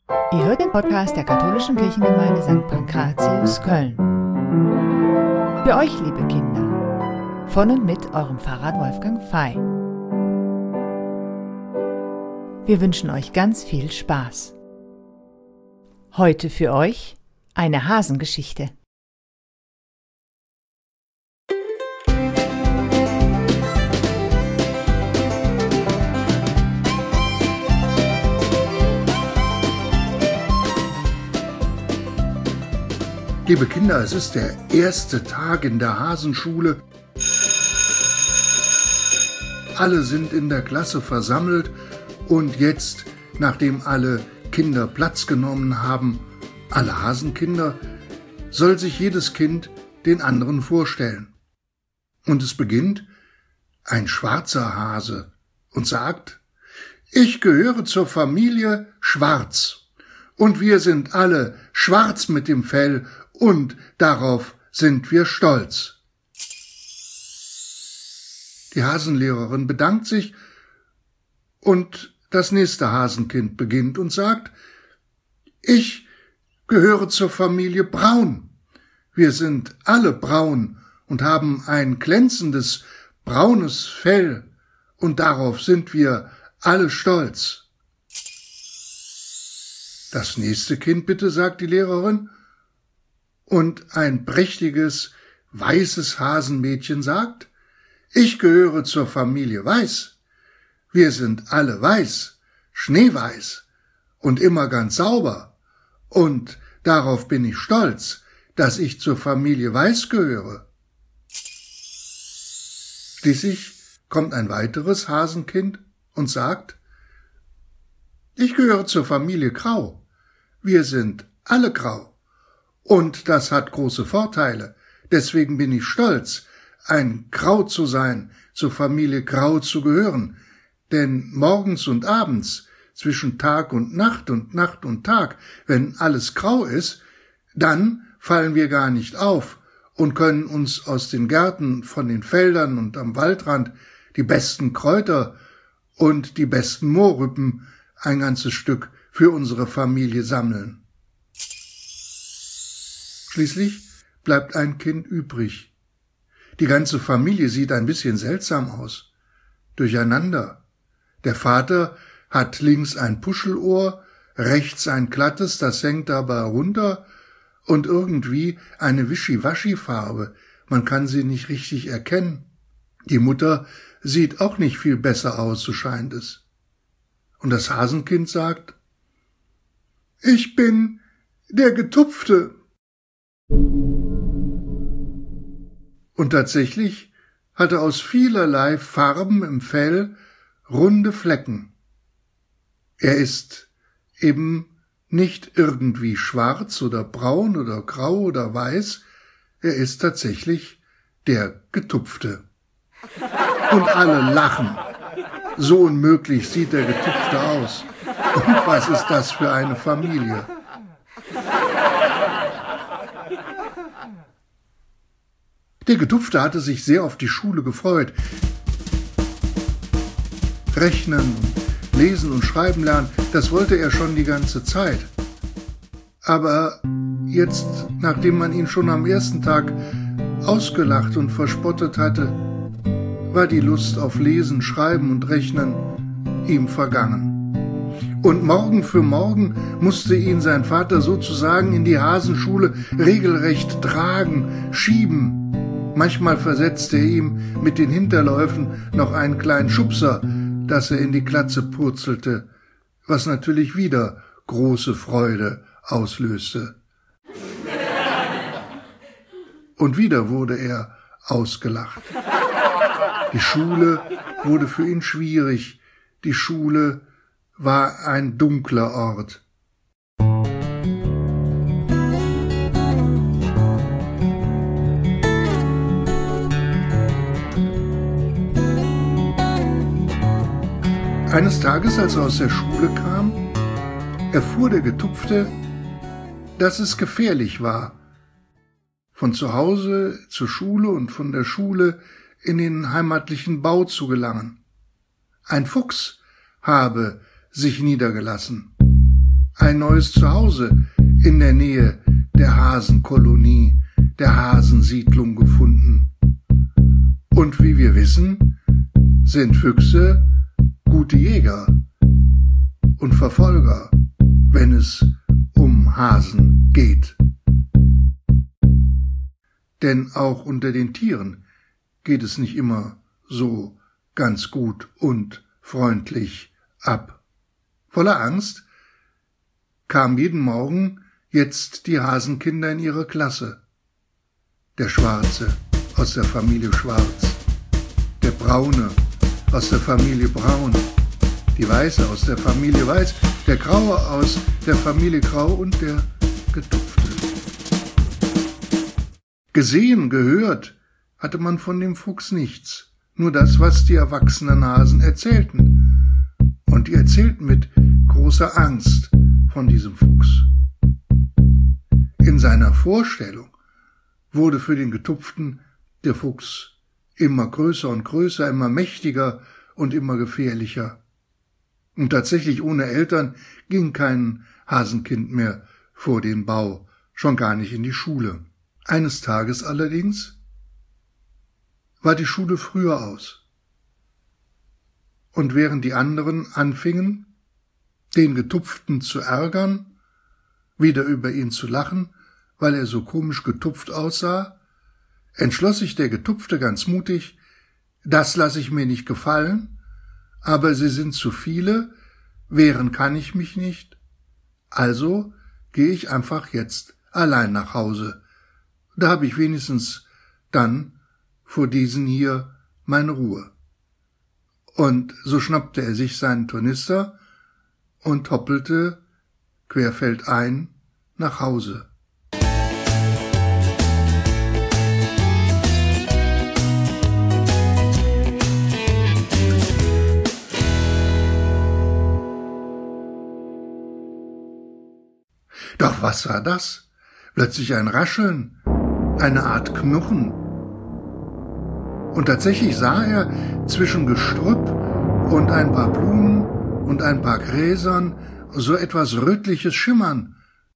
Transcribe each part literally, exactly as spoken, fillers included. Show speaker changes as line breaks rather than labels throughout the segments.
Ihr hört den Podcast der katholischen Kirchengemeinde Sankt Pankratius, Köln. Für euch, liebe Kinder, von und mit eurem Pfarrer Wolfgang Fey. Wir wünschen euch ganz viel Spaß. Heute für euch eine Hasengeschichte.
Liebe Kinder, es ist der erste Tag in der Hasenschule. Alle sind in der Klasse versammelt und jetzt, nachdem alle Kinder Platz genommen haben, alle Hasenkinder, soll sich jedes Kind den anderen vorstellen. Und es beginnt ein schwarzer Hase und sagt: Ich gehöre zur Familie Schwarz und wir sind alle schwarz mit dem Fell und darauf sind wir stolz. Die Hasenlehrerin bedankt sich und das nächste Hasenkind beginnt und sagt: Ich gehöre zur Familie Braun. Wir sind alle braun und haben ein glänzendes braunes Fell und darauf sind wir alle stolz. Das nächste Kind bitte, sagt die Lehrerin. Und ein prächtiges, weißes Hasenmädchen sagt: Ich gehöre zur Familie Weiß. Wir sind alle weiß, schneeweiß und immer ganz sauber. Und darauf bin ich stolz, dass ich zur Familie Weiß gehöre. Schließlich kommt ein weiteres Hasenkind und sagt: Ich gehöre zur Familie Grau. Wir sind alle grau. Und das hat große Vorteile. Deswegen bin ich stolz, ein Grau zu sein, zur Familie Grau zu gehören. Denn morgens und abends, zwischen Tag und Nacht und Nacht und Tag, wenn alles grau ist, dann fallen wir gar nicht auf und können uns aus den Gärten, von den Feldern und am Waldrand die besten Kräuter und die besten Mohrrüben ein ganzes Stück für unsere Familie sammeln. Schließlich bleibt ein Kind übrig. Die ganze Familie sieht ein bisschen seltsam aus. Durcheinander. Der Vater hat links ein Puschelohr, rechts ein glattes, das hängt dabei runter, und irgendwie eine Wischiwaschi-Farbe. Man kann sie nicht richtig erkennen. Die Mutter sieht auch nicht viel besser aus, so scheint es. Und das Hasenkind sagt: Ich bin der Getupfte. Und tatsächlich hat er aus vielerlei Farben im Fell runde Flecken. Er ist eben nicht irgendwie schwarz oder braun oder grau oder weiß, er ist tatsächlich der Getupfte. Und alle lachen. So unmöglich sieht der Getupfte aus. Und was ist das für eine Familie? Der Getupfte hatte sich sehr auf die Schule gefreut. Rechnen, lesen und schreiben lernen, das wollte er schon die ganze Zeit. Aber jetzt, nachdem man ihn schon am ersten Tag ausgelacht und verspottet hatte, war die Lust auf Lesen, Schreiben und Rechnen ihm vergangen. Und Morgen für Morgen musste ihn sein Vater sozusagen in die Hasenschule regelrecht tragen, schieben. Manchmal versetzte er ihm mit den Hinterläufen noch einen kleinen Schubser, dass er in die Glatze purzelte, was natürlich wieder große Freude auslöste. Und wieder wurde er ausgelacht. Die Schule wurde für ihn schwierig. Die Schule war ein dunkler Ort. Eines Tages, als er aus der Schule kam, erfuhr der Getupfte, dass es gefährlich war, von zu Hause zur Schule und von der Schule in den heimatlichen Bau zu gelangen. Ein Fuchs habe sich niedergelassen. ein neues Zuhause in der Nähe der Hasenkolonie, der Hasensiedlung gefunden. Und wie wir wissen, sind Füchse gute Jäger und Verfolger, wenn es um Hasen geht. Denn auch unter den Tieren geht es nicht immer so ganz gut und freundlich ab. Voller Angst kamen jeden Morgen jetzt die Hasenkinder in ihre Klasse. Der Schwarze aus der Familie Schwarz, der Braune aus der Familie Braun, die Weiße aus der Familie Weiß, der Graue aus der Familie Grau und der Getupfte. Gesehen, gehört hatte man von dem Fuchs nichts, nur das, was die erwachsenen Hasen erzählten. Und die erzählten mit großer Angst von diesem Fuchs. In seiner Vorstellung wurde für den Getupften der Fuchs immer größer und größer, immer mächtiger und immer gefährlicher. Und tatsächlich ohne Eltern ging kein Hasenkind mehr vor den Bau, schon gar nicht in die Schule. Eines Tages allerdings war die Schule früher aus. Und während die anderen anfingen, den Getupften zu ärgern, wieder über ihn zu lachen, weil er so komisch getupft aussah, entschloss sich der Getupfte ganz mutig, das lasse ich mir nicht gefallen, aber sie sind zu viele, wehren kann ich mich nicht, also gehe ich einfach jetzt allein nach Hause. Da habe ich wenigstens dann vor diesen hier meine Ruhe. Und so schnappte er sich seinen Tornister und hoppelte querfeldein nach Hause. Doch was war das? Plötzlich ein Rascheln, eine Art Knurren. Und tatsächlich sah er zwischen Gestrüpp und ein paar Blumen und ein paar Gräsern so etwas Rötliches schimmern.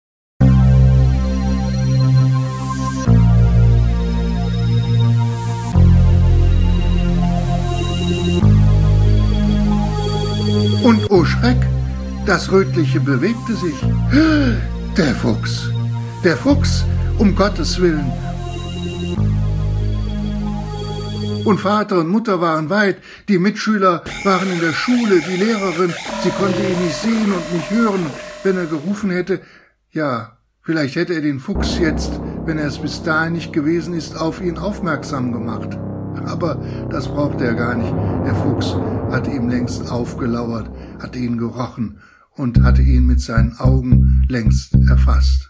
Und oh Schreck, das Rötliche bewegte sich. Der Fuchs, der Fuchs, um Gottes Willen. Und Vater und Mutter waren weit, die Mitschüler waren in der Schule, die Lehrerin, sie konnte ihn nicht sehen und nicht hören, wenn er gerufen hätte. Ja, vielleicht hätte er den Fuchs jetzt, wenn er es bis dahin nicht gewesen ist, auf ihn aufmerksam gemacht. Aber das brauchte er gar nicht. Der Fuchs hatte ihm längst aufgelauert, hatte ihn gerochen und hatte ihn mit seinen Augen längst erfasst.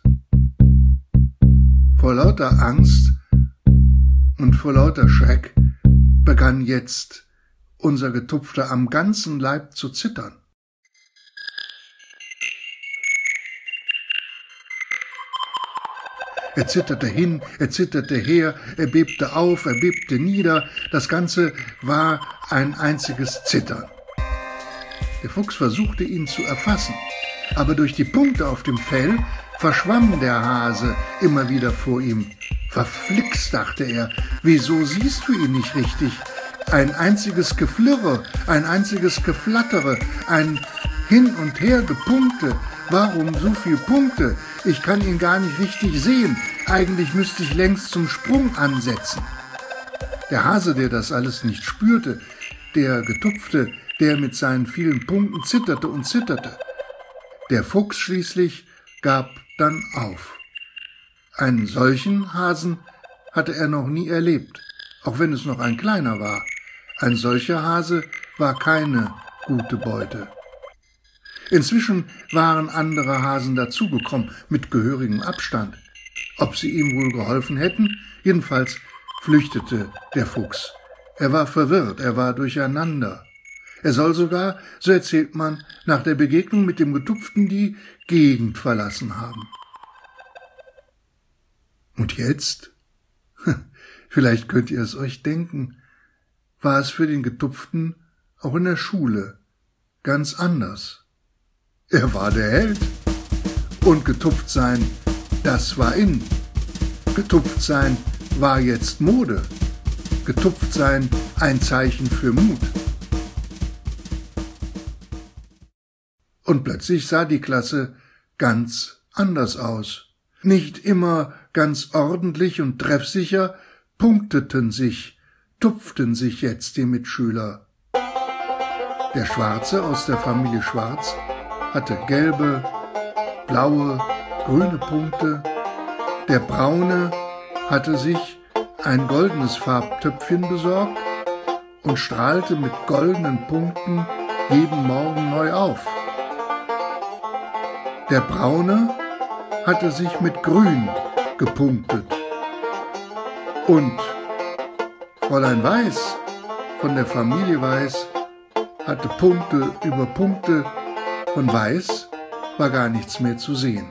Vor lauter Angst und vor lauter Schreck begann jetzt unser Getupfter am ganzen Leib zu zittern. Er zitterte hin, er zitterte her, er bebte auf, er bebte nieder, das Ganze war ein einziges Zittern. Der Fuchs versuchte ihn zu erfassen, aber durch die Punkte auf dem Fell verschwamm der Hase immer wieder vor ihm. Verflixt, dachte er, wieso siehst du ihn nicht richtig? Ein einziges Geflirre, ein einziges Geflattere, ein Hin- und Her-Gepunkte. Warum so viel Punkte? Ich kann ihn gar nicht richtig sehen. Eigentlich müsste ich längst zum Sprung ansetzen. Der Hase, der das alles nicht spürte, der Getupfte, der mit seinen vielen Punkten zitterte und zitterte. Der Fuchs schließlich gab dann auf. Einen solchen Hasen hatte er noch nie erlebt, auch wenn es noch ein kleiner war. Ein solcher Hase war keine gute Beute. Inzwischen waren andere Hasen dazugekommen, mit gehörigem Abstand. Ob sie ihm wohl geholfen hätten? Jedenfalls flüchtete der Fuchs. Er war verwirrt, er war durcheinander. Er soll sogar, so erzählt man, nach der Begegnung mit dem Getupften die Gegend verlassen haben. Und jetzt? Vielleicht könnt ihr es euch denken, war es für den Getupften auch in der Schule ganz anders. Er war der Held. Und getupft sein, das war in. Getupft sein war jetzt Mode. Getupft sein ein Zeichen für Mut. Und plötzlich sah die Klasse ganz anders aus. Nicht immer ganz ordentlich und treffsicher punkteten sich, tupften sich jetzt die Mitschüler. Der Schwarze aus der Familie Schwarz hatte gelbe, blaue, grüne Punkte. Der Braune hatte sich ein goldenes Farbtöpfchen besorgt und strahlte mit goldenen Punkten jeden Morgen neu auf. Der Braune hatte sich mit Grün gepunktet. Und Fräulein Weiß von der Familie Weiß hatte Punkte über Punkte. Von Weiß war gar nichts mehr zu sehen.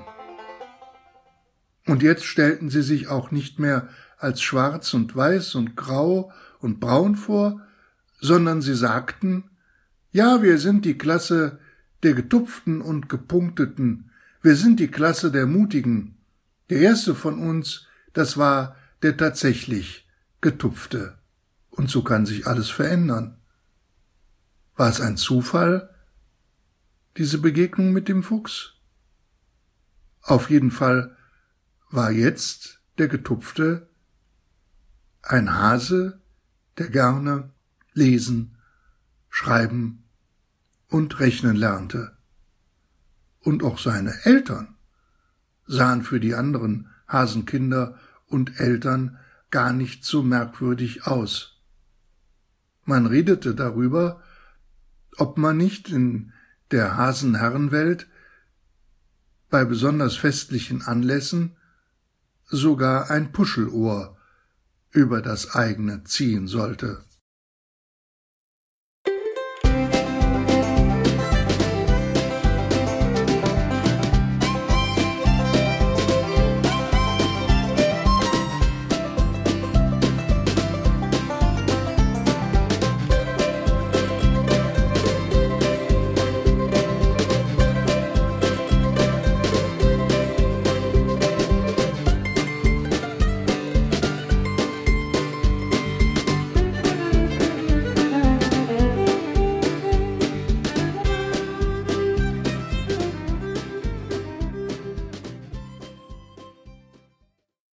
Und jetzt stellten sie sich auch nicht mehr als schwarz und weiß und grau und braun vor, sondern sie sagten, ja, wir sind die Klasse der Getupften und Gepunkteten, wir sind die Klasse der Mutigen. Der erste von uns, das war der tatsächlich Getupfte. Und so kann sich alles verändern. War es ein Zufall, diese Begegnung mit dem Fuchs? Auf jeden Fall war jetzt der Getupfte ein Hase, der gerne lesen, schreiben und rechnen lernte. Und auch seine Eltern sahen für die anderen Hasenkinder und Eltern gar nicht so merkwürdig aus. Man redete darüber, ob man nicht in der Hasenherrenwelt bei besonders festlichen Anlässen sogar ein Puschelohr über das eigene ziehen sollte.